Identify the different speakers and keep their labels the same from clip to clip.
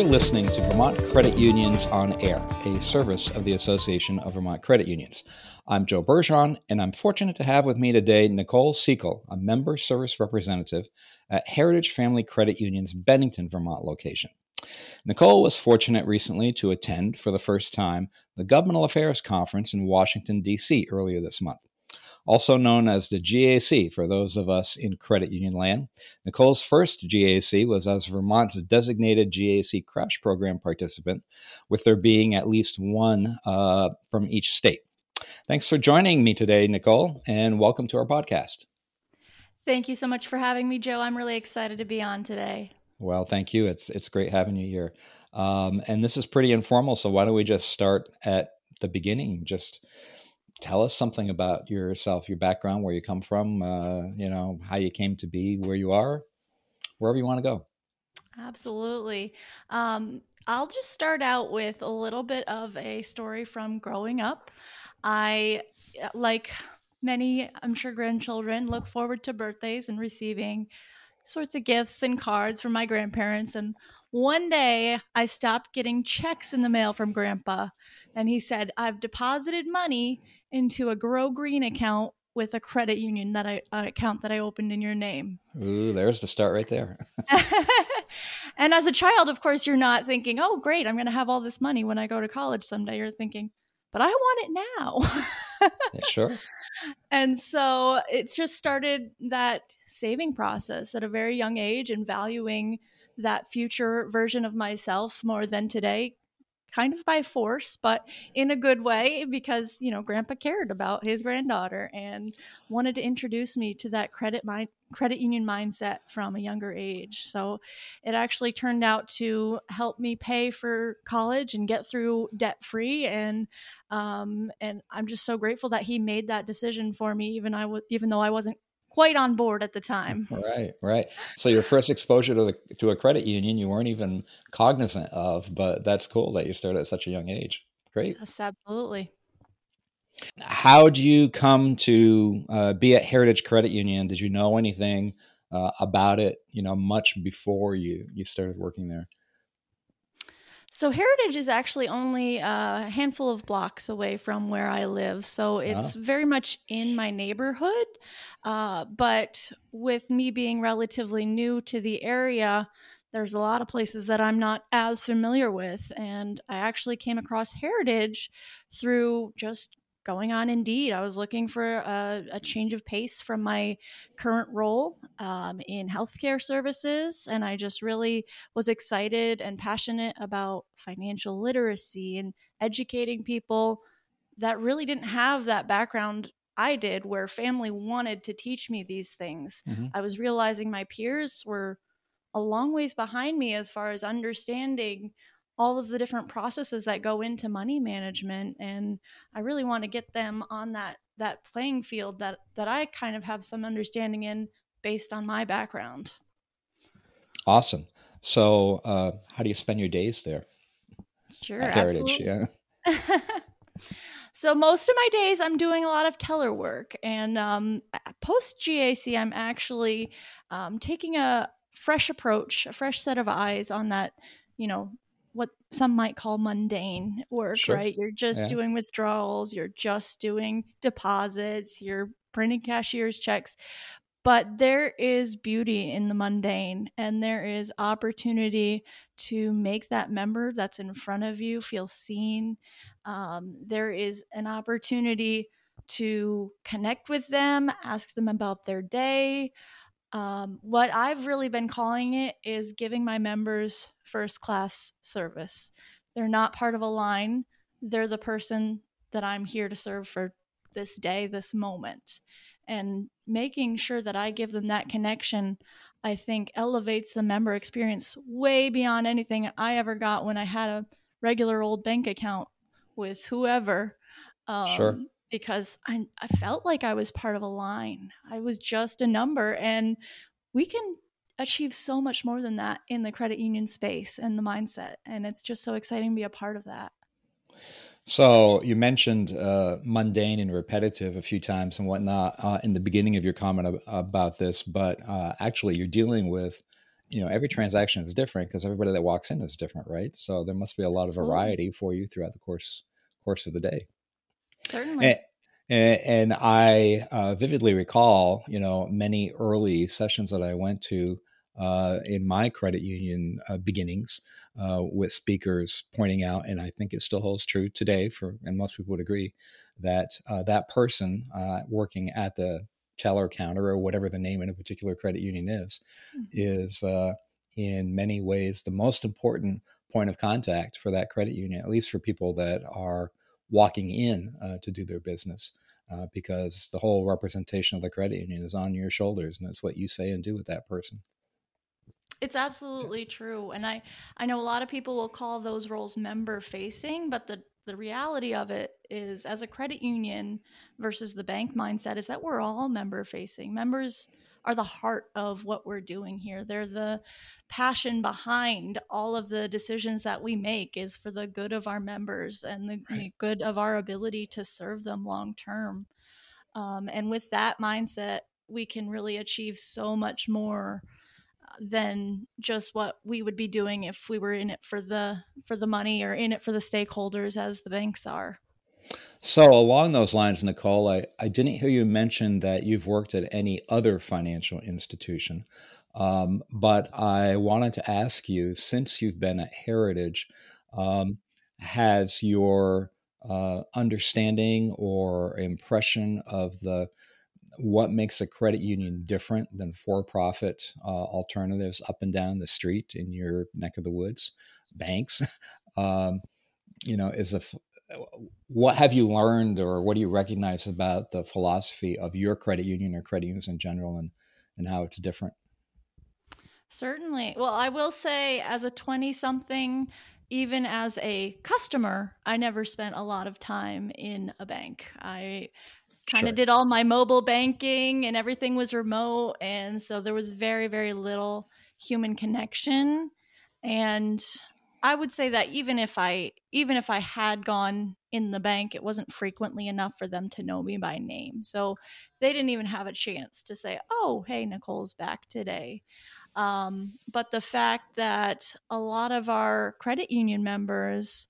Speaker 1: You're listening to Vermont Credit Unions on Air, a service of the Association of Vermont Credit Unions. I'm Joe Bergeron, and I'm fortunate to have with me today Nicole Sekel, a member service representative at Heritage Family Credit Union's Bennington, Vermont location. Nicole was fortunate recently to attend, for the first time, the Governmental Affairs Conference in Washington, D.C. earlier this month. Also known as the GAC for those of us in credit union land. Nicole's first GAC was as Vermont's designated GAC crash program participant, with there being at least one from each state. Thanks for joining me today, Nicole, and welcome to our podcast.
Speaker 2: Thank you so much for having me, Joe. I'm really excited to be on today.
Speaker 1: Well, thank you. It's great having you here. And this is pretty informal, so why don't we just start at the beginning? Just tell us something about yourself, your background, where you come from, how you came to be where you are, wherever you want to go.
Speaker 2: Absolutely. I'll just start out with a little bit of a story from growing up. I, like many, I'm sure, grandchildren, look forward to birthdays and receiving sorts of gifts and cards from my grandparents. And one day I stopped getting checks in the mail from Grandpa. And he said, I've deposited money into a Grow Green account with a credit union account that I opened in your name.
Speaker 1: Ooh, there's the start right there.
Speaker 2: And as a child, of course, you're not thinking, oh, great, I'm going to have all this money when I go to college someday. You're thinking, but I want it now.
Speaker 1: Yeah, sure.
Speaker 2: And so it's just started that saving process at a very young age and valuing that future version of myself more than today, kind of by force, but in a good way, because, Grandpa cared about his granddaughter and wanted to introduce me to that credit union mindset from a younger age. So it actually turned out to help me pay for college and get through debt free. And I'm just so grateful that he made that decision for me, even though I wasn't quite on board at the time.
Speaker 1: Right. So your first exposure to a credit union, you weren't even cognizant of, but that's cool that you started at such a young age. Great.
Speaker 2: Yes, absolutely.
Speaker 1: How did you come to be at Heritage Credit Union? Did you know anything about it, much before you started working there?
Speaker 2: So Heritage is actually only a handful of blocks away from where I live. So it's very much in my neighborhood. But with me being relatively new to the area, there's a lot of places that I'm not as familiar with. And I actually came across Heritage through just going on Indeed. I was looking for a change of pace from my current role in healthcare services. And I just really was excited and passionate about financial literacy and educating people that really didn't have that background I did, where family wanted to teach me these things.
Speaker 1: Mm-hmm.
Speaker 2: I was realizing my peers were a long ways behind me as far as understanding all of the different processes that go into money management. And I really want to get them on that playing field that I kind of have some understanding in based on my background.
Speaker 1: Awesome. So how do you spend your days there?
Speaker 2: Sure,
Speaker 1: at Heritage,
Speaker 2: absolutely.
Speaker 1: Yeah.
Speaker 2: So most of my days I'm doing a lot of teller work. And post GAC, I'm actually taking a fresh approach, a fresh set of eyes on that, what some might call mundane work,
Speaker 1: Sure.
Speaker 2: right? You're just doing withdrawals, you're just doing deposits, you're printing cashier's checks. But there is beauty in the mundane, and there is opportunity to make that member that's in front of you feel seen. There is an opportunity to connect with them, ask them about their day. What I've really been calling it is giving my members first-class service. They're not part of a line. They're the person that I'm here to serve for this day, this moment. And making sure that I give them that connection, I think, elevates the member experience way beyond anything I ever got when I had a regular old bank account with whoever.
Speaker 1: Sure.
Speaker 2: Because I felt like I was part of a line. I was just a number, and we can achieve so much more than that in the credit union space and the mindset. And it's just so exciting to be a part of that.
Speaker 1: So you mentioned mundane and repetitive a few times and whatnot in the beginning of your comment about this, but actually you're dealing with every transaction is different because everybody that walks in is different, right? So there must be a lot of
Speaker 2: Absolutely.
Speaker 1: variety for you throughout the course of the day.
Speaker 2: Certainly.
Speaker 1: And, and I vividly recall, many early sessions that I went to in my credit union beginnings with speakers pointing out, and I think it still holds true today and most people would agree, that that person working at the teller counter or whatever the name in a particular credit union is in many ways the most important point of contact for that credit union, at least for people that are walking in to do their business. Because the whole representation of the credit union is on your shoulders, and it's what you say and do with that person.
Speaker 2: It's absolutely true. And I know a lot of people will call those roles member facing, but the reality of it is, as a credit union versus the bank mindset, is that we're all member facing. Members are the heart of what we're doing here. They're the passion behind all of the decisions that we make, is for the good of our members and the good of our ability to serve them long term. And with that mindset, we can really achieve so much more than just what we would be doing if we were in it for the money or in it for the stakeholders as the banks are.
Speaker 1: So along those lines, Nicole, I didn't hear you mention that you've worked at any other financial institution. But I wanted to ask you, since you've been at Heritage, has your understanding or impression of what makes a credit union different than for-profit alternatives up and down the street in your neck of the woods, banks, um, is what have you learned, or what do you recognize about the philosophy of your credit union or credit unions in general, and how it's different?
Speaker 2: Certainly. Well, I will say, as a 20 something, even as a customer, I never spent a lot of time in a bank. I kind of
Speaker 1: Sure.
Speaker 2: did all my mobile banking and everything was remote. And so there was very, very little human connection. And I would say that even if I had gone in the bank, it wasn't frequently enough for them to know me by name. So they didn't even have a chance to say, "Oh, hey, Nicole's back today." But the fact that a lot of our credit union members,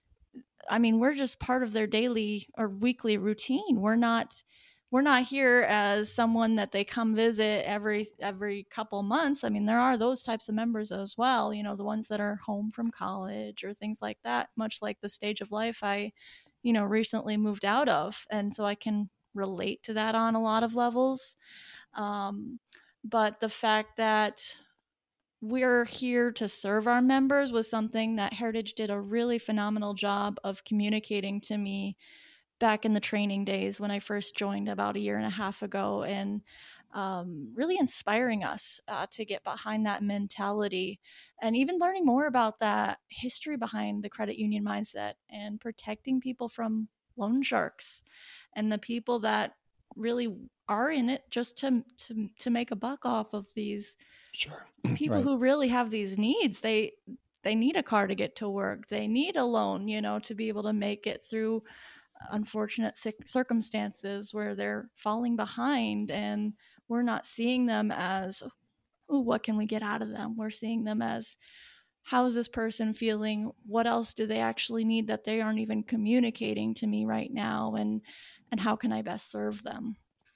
Speaker 2: I mean, we're just part of their daily or weekly routine. We're not here as someone that they come visit every couple months. I mean, there are those types of members as well, the ones that are home from college or things like that, much like the stage of life I recently moved out of. And so I can relate to that on a lot of levels. Um, but the fact that we're here to serve our members was something that Heritage did a really phenomenal job of communicating to me back in the training days when I first joined about a year and a half ago, and really inspiring us to get behind that mentality, and even learning more about that history behind the credit union mindset and protecting people from loan sharks and the people that really are in it just to make a buck off of these
Speaker 1: Sure.
Speaker 2: people
Speaker 1: Right.
Speaker 2: who really have these needs. They need a car to get to work. They need a loan, to be able to make it through unfortunate circumstances where they're falling behind, and we're not seeing them as, oh, what can we get out of them? We're seeing them as, how is this person feeling? What else do they actually need that they aren't even communicating to me right now? And how can I best serve them?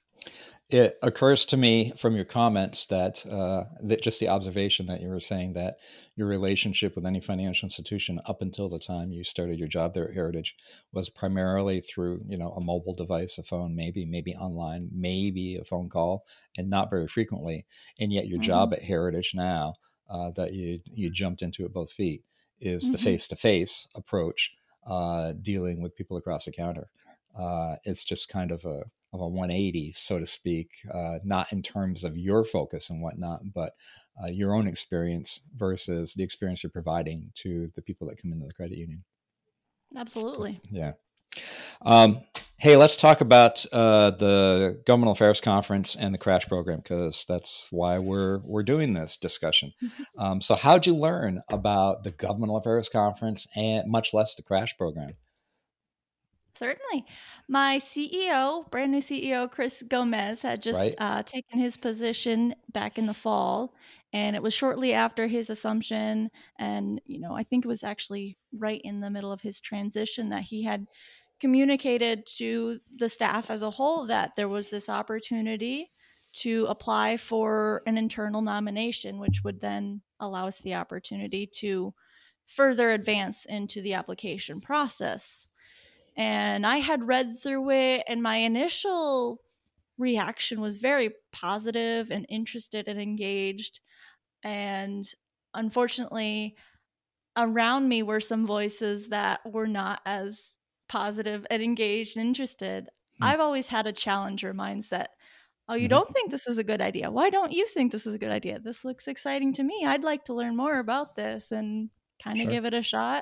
Speaker 1: It occurs to me from your comments that just the observation that you were saying that your relationship with any financial institution up until the time you started your job there at Heritage was primarily through, a mobile device, a phone, maybe online, maybe a phone call, and not very frequently. And yet your
Speaker 2: Mm-hmm.
Speaker 1: job at Heritage now, that you jumped into at both feet, is the
Speaker 2: Mm-hmm.
Speaker 1: face-to-face approach, dealing with people across the counter. It's just kind of a 180, so to speak, not in terms of your focus and whatnot, but your own experience versus the experience you're providing to the people that come into the credit union. So,
Speaker 2: Absolutely.
Speaker 1: yeah. Um, hey, let's talk about the Governmental Affairs Conference and the Crash Program, because that's why we're doing this discussion. So, how'd you learn about the Governmental Affairs Conference and much less the Crash Program?
Speaker 2: Certainly. My CEO, brand new CEO, Chris Gomez, had just
Speaker 1: Right?
Speaker 2: taken his position back in the fall. And it was shortly after his assumption. And, I think it was actually right in the middle of his transition that he had communicated to the staff as a whole that there was this opportunity to apply for an internal nomination, which would then allow us the opportunity to further advance into the application process. And I had read through it, and my initial reaction was very positive and interested and engaged. And unfortunately, around me were some voices that were not as positive and engaged and interested. I've always had a challenger mindset. Oh, you don't think this is a good idea? Why don't you think this is a good idea? This looks exciting to me. I'd like to learn more about this and kind of give it a shot.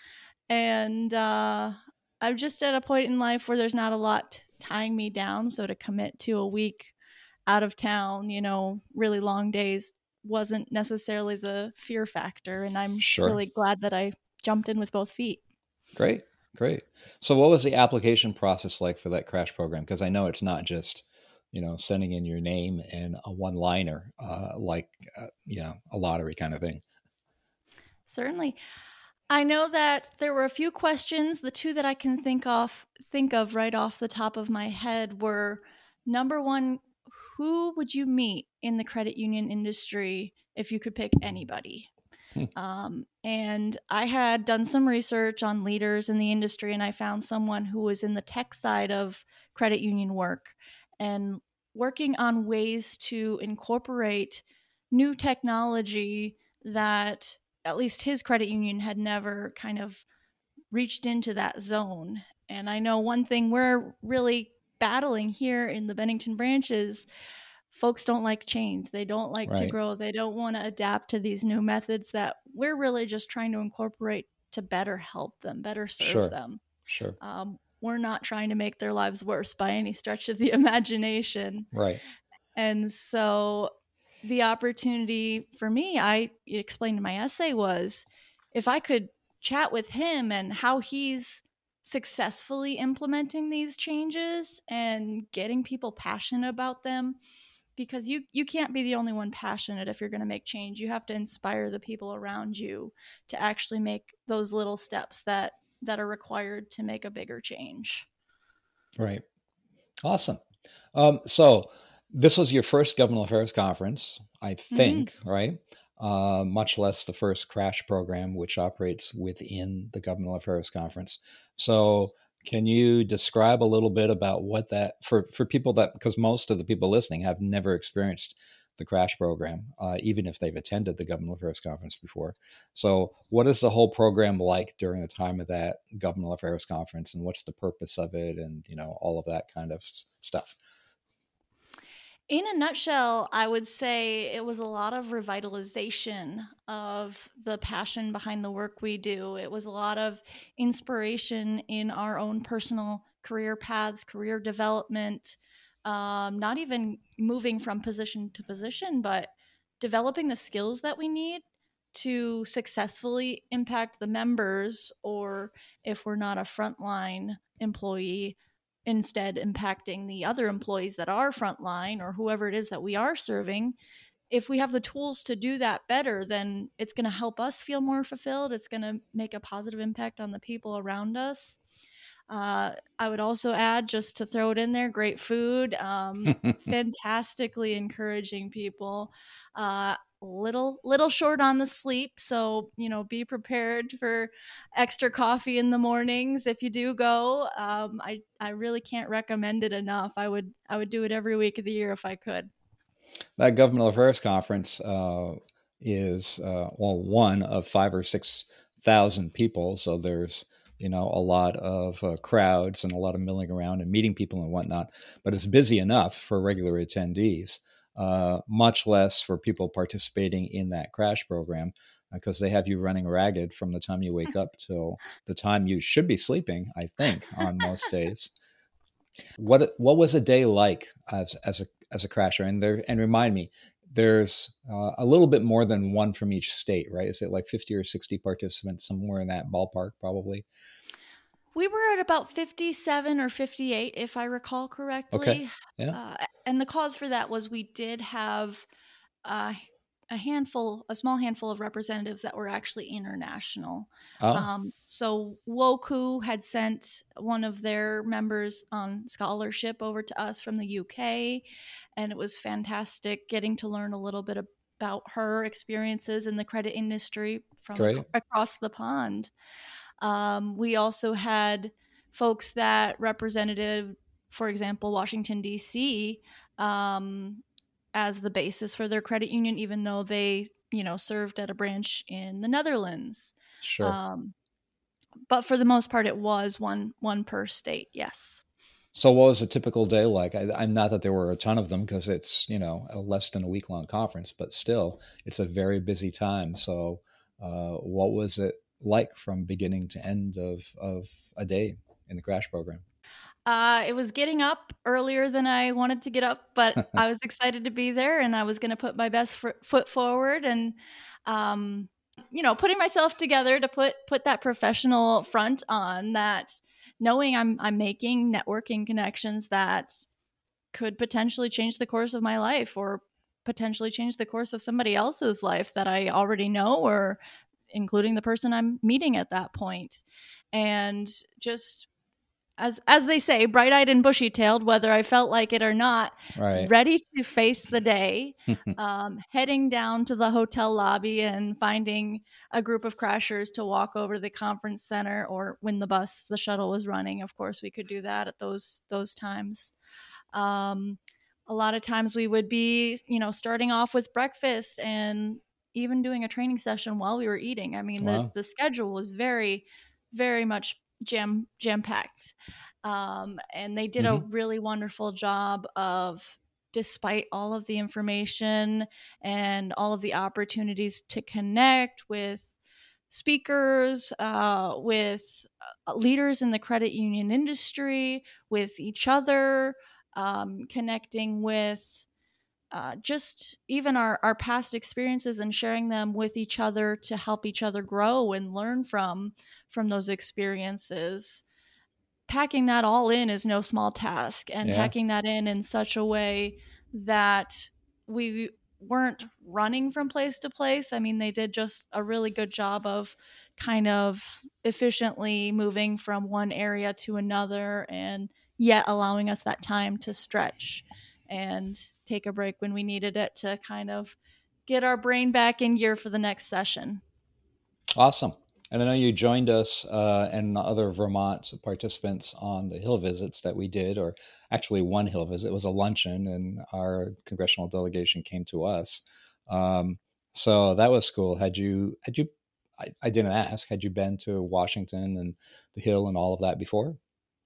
Speaker 2: And I'm just at a point in life where there's not a lot tying me down. So to commit to a week out of town, really long days wasn't necessarily the fear factor. And I'm really glad that I jumped in with both feet.
Speaker 1: Great. So what was the application process like for that crash program? Because I know it's not just, sending in your name and a one-liner, like, a lottery kind of thing.
Speaker 2: Certainly. I know that there were a few questions. The two that I can think of right off the top of my head were, number one, who would you meet in the credit union industry if you could pick anybody? And I had done some research on leaders in the industry, and I found someone who was in the tech side of credit union work and working on ways to incorporate new technology that at least his credit union had never kind of reached into that zone. And I know one thing we're really battling here in the Bennington branch is folks don't like change. They don't like to grow. They don't want to adapt to these new methods that we're really just trying to incorporate to better help them, better serve them.
Speaker 1: Sure.
Speaker 2: We're not trying to make their lives worse by any stretch of the imagination.
Speaker 1: Right.
Speaker 2: And so the opportunity for me, I explained in my essay, was if I could chat with him and how he's successfully implementing these changes and getting people passionate about them, because you can't be the only one passionate if you're going to make change. You have to inspire the people around you to actually make those little steps that are required to make a bigger change.
Speaker 1: Right. Awesome. So this was your first governmental affairs conference, I think, right? Much less the first crash program, which operates within the governmental affairs conference. So can you describe a little bit about what that, for people that, because most of the people listening have never experienced the crash program, even if they've attended the governmental affairs conference before. So what is the whole program like during the time of that governmental affairs conference, and what's the purpose of it, and, all of that kind of stuff?
Speaker 2: In a nutshell, I would say it was a lot of revitalization of the passion behind the work we do. It was a lot of inspiration in our own personal career paths, career development, not even moving from position to position, but developing the skills that we need to successfully impact the members, or if we're not a frontline employee, instead impacting the other employees that are frontline or whoever it is that we are serving. If we have the tools to do that better, then it's going to help us feel more fulfilled. It's going to make a positive impact on the people around us. I would also add, just to throw it in there, great food, fantastically encouraging people, little short on the sleep. So, be prepared for extra coffee in the mornings if you do go. I really can't recommend it enough. I would do it every week of the year if I could.
Speaker 1: That governmental affairs conference is one of 5,000 or 6,000 people. So there's a lot of crowds and a lot of milling around and meeting people and whatnot. But it's busy enough for regular attendees, much less for people participating in that crash program, because they have you running ragged from the time you wake up till the time you should be sleeping, I think, on most days. What was a day like as a crasher? And remind me, there's a little bit more than one from each state, right? Is it like 50 or 60 participants, somewhere in that ballpark, probably?
Speaker 2: We were at about 57 or 58, if I recall correctly.
Speaker 1: Okay. Yeah.
Speaker 2: And the cause for that was we did have a small handful of representatives that were actually international.
Speaker 1: Oh,
Speaker 2: So Woku had sent one of their members on scholarship over to us from the UK, and it was fantastic getting to learn a little bit about her experiences in the credit industry from
Speaker 1: great.
Speaker 2: across the pond. We also had folks that represented, for example, Washington, D.C., as the basis for their credit union, even though they, served at a branch in the Netherlands.
Speaker 1: Sure.
Speaker 2: Um, but for the most part, it was one per state. Yes.
Speaker 1: So, what was a typical day like? I'm not that there were a ton of them because it's a less than a week long conference, but still, it's a very busy time. So, what was it like from beginning to end of a day in the crash program?
Speaker 2: It was getting up earlier than I wanted to get up, but I was excited to be there, and I was going to put my best foot forward, and putting myself together to put that professional front on. That knowing I'm making networking connections that could potentially change the course of my life, or potentially change the course of somebody else's life that I already know, or including the person I'm meeting at that point, and just as they say, bright-eyed and bushy-tailed, whether I felt like it or not,
Speaker 1: Right.
Speaker 2: ready to face the day, heading down to the hotel lobby and finding a group of crashers to walk over to the conference center, or when the shuttle was running. Of course, we could do that at those times. A lot of times we would be, starting off with breakfast and even doing a training session while we were eating. I mean,
Speaker 1: Wow.
Speaker 2: the schedule was very, very much jam packed. And they did a
Speaker 1: Hmm.
Speaker 2: really wonderful job of, despite all of the information and all of the opportunities to connect with speakers, with leaders in the credit union industry, with each other, connecting with just even our past experiences and sharing them with each other to help each other grow and learn from those experiences. Packing that all in is no small task, and
Speaker 1: Yeah.
Speaker 2: packing that in such a way that we weren't running from place to place. I mean, they did just a really good job of kind of efficiently moving from one area to another, and yet allowing us that time to stretch and take a break when we needed it to kind of get our brain back in gear for the next session.
Speaker 1: Awesome. And I know you joined us and other Vermont participants on the Hill visits that we did, or actually one Hill visit. It was a luncheon, and our congressional delegation came to us. Um, so that was cool. I didn't ask, had you been to Washington and the Hill and all of that before?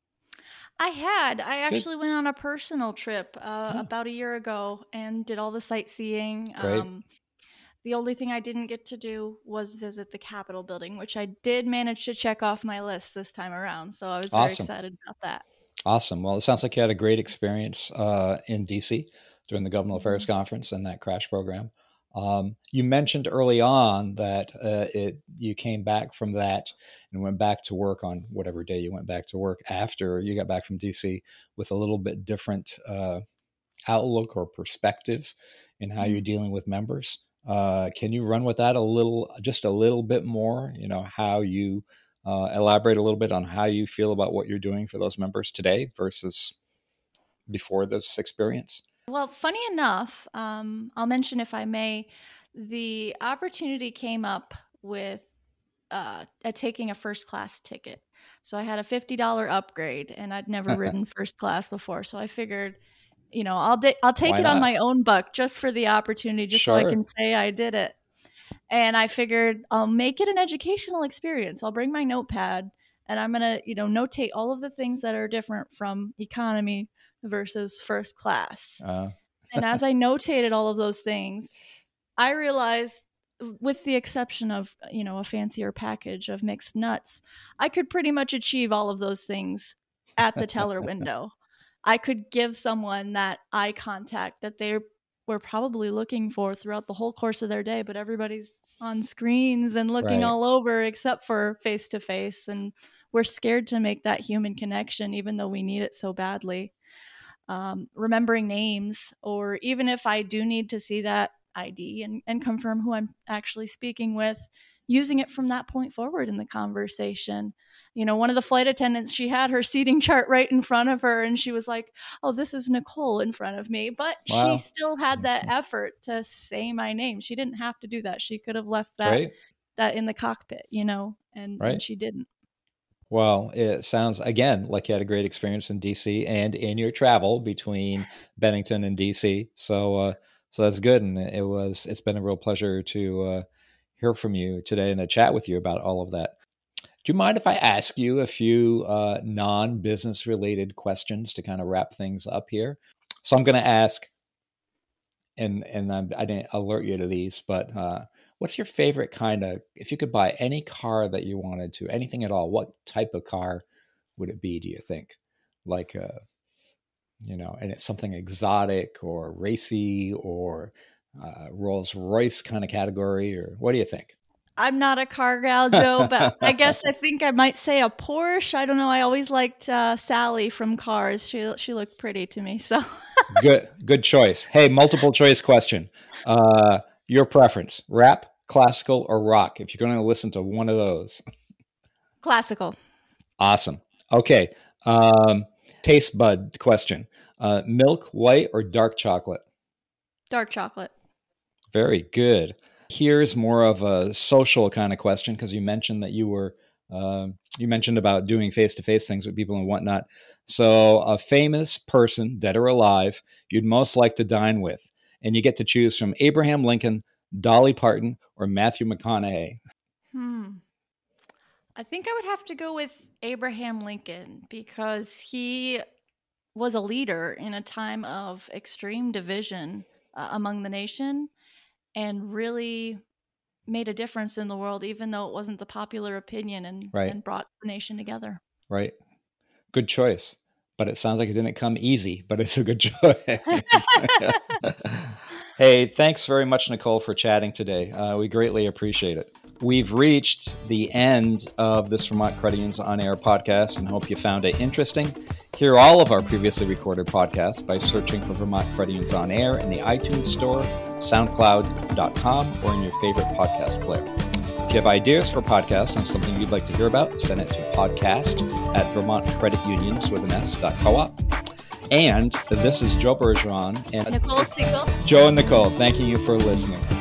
Speaker 2: I
Speaker 1: Good.
Speaker 2: actually went on a personal trip
Speaker 1: Oh,
Speaker 2: about a year ago and did all the sightseeing.
Speaker 1: great.
Speaker 2: The only thing I didn't get to do was visit the Capitol building, which I did manage to check off my list this time around. So I was very
Speaker 1: Awesome.
Speaker 2: excited about that.
Speaker 1: Awesome. Well, it sounds like you had a great experience in DC during the Government Affairs
Speaker 2: Mhm.
Speaker 1: Conference and that crash program. You mentioned early on that you came back from that and went back to work on whatever day you went back to work after you got back from DC with a little bit different outlook or perspective in how you're
Speaker 2: Mhm.
Speaker 1: dealing with members. Can you run with that just a little bit more? How you elaborate a little bit on how you feel about what you're doing for those members today versus before this experience.
Speaker 2: Well, funny enough, I'll mention, if I may, the opportunity came up with taking a first class ticket. So I had a $50 upgrade, and I'd never ridden first class before. So I figured, I'll take
Speaker 1: Why
Speaker 2: it on
Speaker 1: not?
Speaker 2: my own buck just for the opportunity, just so I
Speaker 1: Sure.
Speaker 2: can say I did it. And I figured I'll make it an educational experience. I'll bring my notepad, and I'm going to, notate all of the things that are different from economy versus first class.
Speaker 1: Uh,
Speaker 2: And as I notated all of those things, I realized, with the exception of, a fancier package of mixed nuts, I could pretty much achieve all of those things at the teller window. I could give someone that eye contact that they were probably looking for throughout the whole course of their day, but everybody's on screens and looking
Speaker 1: right.
Speaker 2: all over except for face to face, and we're scared to make that human connection even though we need it so badly. Remembering names, or even if I do need to see that ID and confirm who I'm actually speaking with, using it from that point forward in the conversation. One of the flight attendants, she had her seating chart right in front of her, and she was like, "Oh, this is Nicole in front of me." But
Speaker 1: Wow.
Speaker 2: she still had that effort to say my name. She didn't have to do that. She could have left that in the cockpit, and she didn't.
Speaker 1: Well, it sounds, again, like you had a great experience in DC and in your travel between Bennington and DC. So that's good. And it's been a real pleasure to hear from you today and to chat with you about all of that. Do you mind if I ask you a few non-business related questions to kind of wrap things up here? So I'm going to ask, and I didn't alert you to these, but what's your favorite kind of, if you could buy any car that you wanted to, anything at all, what type of car would it be, do you think? Like, and it's something exotic or racy or Rolls Royce kind of category, or what do you think?
Speaker 2: I'm not a car gal, Joe, but I guess I think I might say a Porsche. I don't know. I always liked Sally from Cars. She looked pretty to me. So
Speaker 1: good choice. Hey, multiple choice question. Your preference: rap, classical, or rock? If you're going to listen to one of those,
Speaker 2: classical.
Speaker 1: Awesome. Okay. Taste bud question: milk, white, or dark chocolate?
Speaker 2: Dark chocolate.
Speaker 1: Very good. Here's more of a social kind of question, because you mentioned that you mentioned about doing face-to-face things with people and whatnot. So a famous person, dead or alive, you'd most like to dine with, and you get to choose from Abraham Lincoln, Dolly Parton, or Matthew McConaughey.
Speaker 2: I think I would have to go with Abraham Lincoln, because he was a leader in a time of extreme division among the nation, and really made a difference in the world, even though it wasn't the popular opinion, and brought the nation together.
Speaker 1: Right. Good choice. But it sounds like it didn't come easy, but it's a good choice. Hey, thanks very much, Nicole, for chatting today. We greatly appreciate it. We've reached the end of this Vermont Credit Unions On Air podcast, and hope you found it interesting. Hear all of our previously recorded podcasts by searching for Vermont Credit Unions On Air in the iTunes Store, SoundCloud.com, or in your favorite podcast player. If you have ideas for podcasts and something you'd like to hear about, send it to podcast@VermontCreditUnions.coop. And this is Joe Bergeron and
Speaker 2: Nicole Segal.
Speaker 1: Joe and Nicole, thanking you for listening.